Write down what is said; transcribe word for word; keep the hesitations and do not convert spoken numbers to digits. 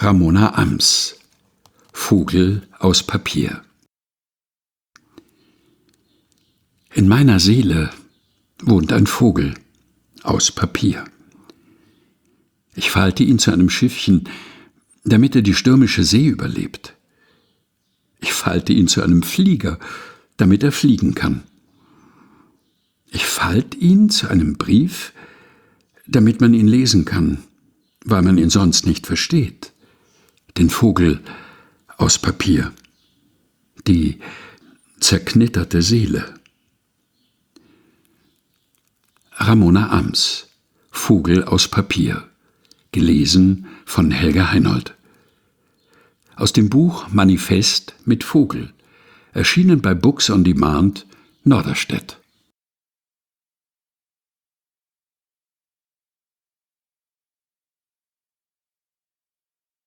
Ramona Ams, Vogel aus Papier. In meiner Seele wohnt ein Vogel aus Papier. Ich falte ihn zu einem Schiffchen, damit er die stürmische See überlebt. Ich falte ihn zu einem Flieger, damit er fliegen kann. Ich falte ihn zu einem Brief, damit man ihn lesen kann, weil man ihn sonst nicht versteht. Den Vogel aus Papier, die zerknitterte Seele. Ramona Ams, Vogel aus Papier, gelesen von Helga Heinold. Aus dem Buch Manifest mit Vogel, erschienen bei Books on Demand, Norderstedt.